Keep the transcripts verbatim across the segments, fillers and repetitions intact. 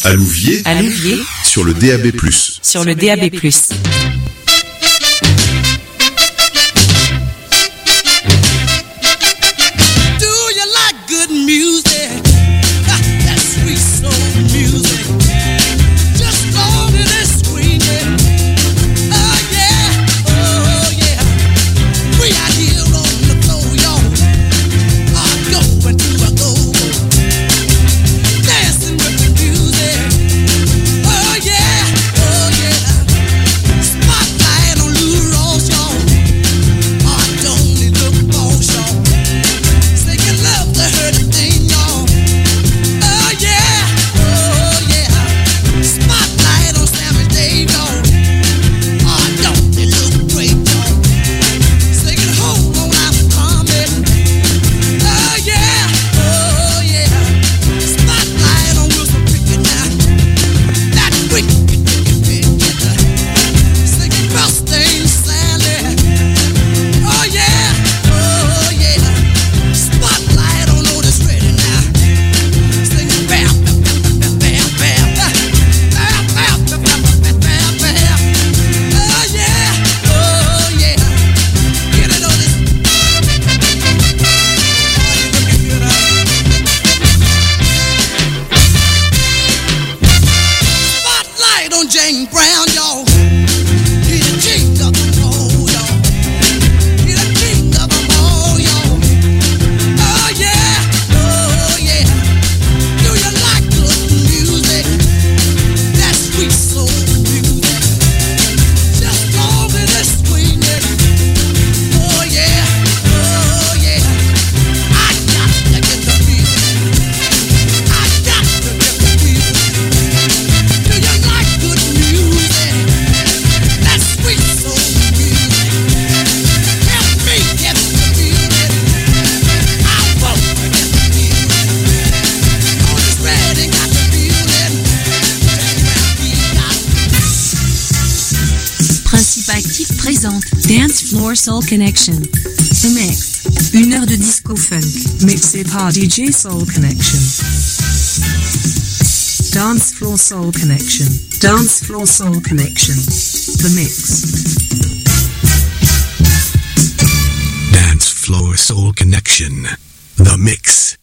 À Louviers, à Louviers, sur le D A B plus. Sur le D A B plus. Dance Floor Soul Connection. The Mix. Une heure de disco funk. Mixé par D J Soul Connection. Dance Floor Soul Connection. Dance Floor Soul Connection. The Mix. Dance Floor Soul Connection. The Mix.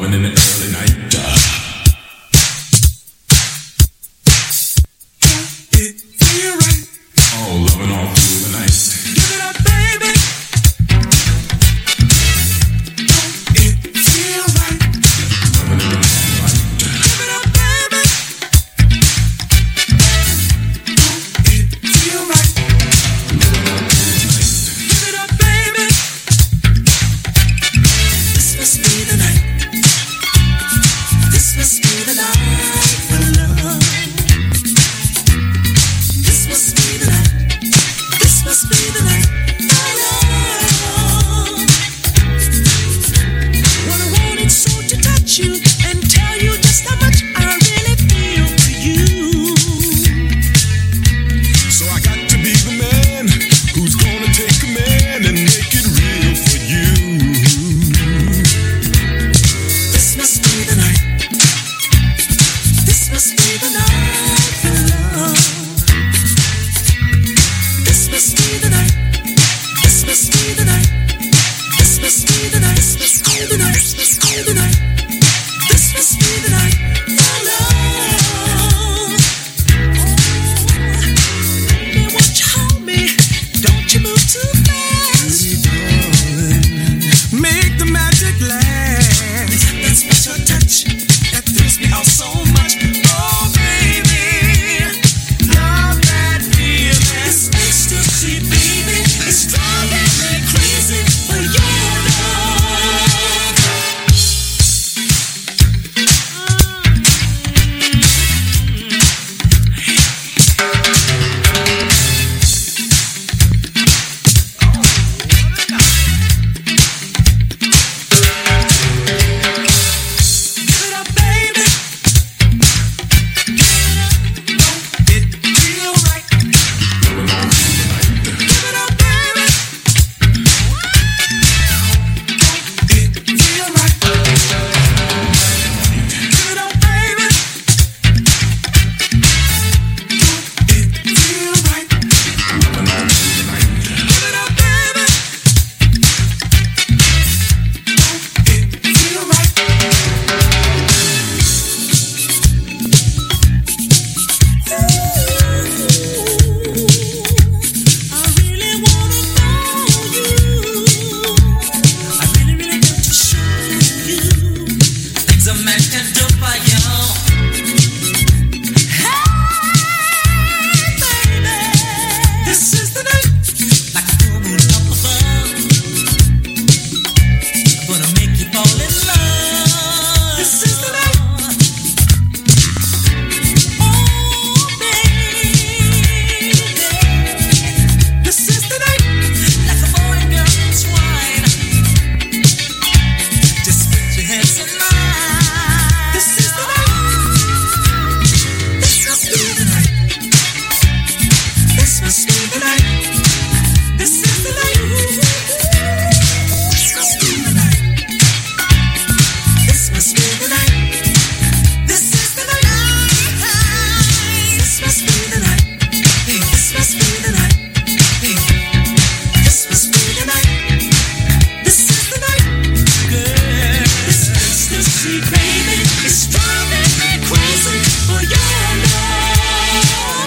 loving in the early night. It feel right. Oh, loving all through the night. Give it up, baby. It feel right. Loving in the moonlight. Give it up, baby. It feel right. Loving all through the night. Give it up, baby. This must be the night. This must be the night for love. This must be the night. This must be the night for love. Well, I wanted so to touch you and tell you just how much I really feel for you. So I got to be the man who's gonna take command and make it real for you. This must be the night. This must be the night for love. This must be the night. This must be the night. This must be the night. This must be the night. This must be the night. This must be the night for love. Baby, won't you hold me? Don't you move too fast. Make the magic last. That special touch that thrills me out so much. Oh, baby, love that feeling. This ecstasy, baby, is driving me crazy for your love. Give it up, baby. It feel right. Give it up, baby. It feel right. Give it up, baby. It feel right. Give it up, baby. It feel right. I really wanna know you. I really, really got to show you. It's a man can do for you. Hey, baby, this is the night. Like a full moon up above. I'm gonna make you fall in love. This is the night. Oh, baby, this is the night. Like a boy and girl entwined. Just put your hands in mine. This is the night. This must be the night. This must be the night. This is the night. This must be the night. This must be the night. This is the night. This must be the night. This must be the night. This must be the night. This is the night. Girl, this ecstasy, baby, is driving me crazy for your love.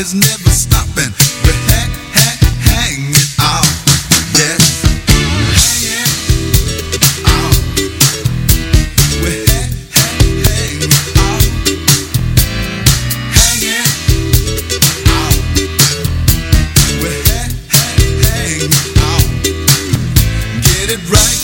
is never stopping. We're ha- ha- hanging out. Yes. Hanging out. We're ha- ha- hanging out. Hanging out. We're ha- ha- hanging out. Get it right.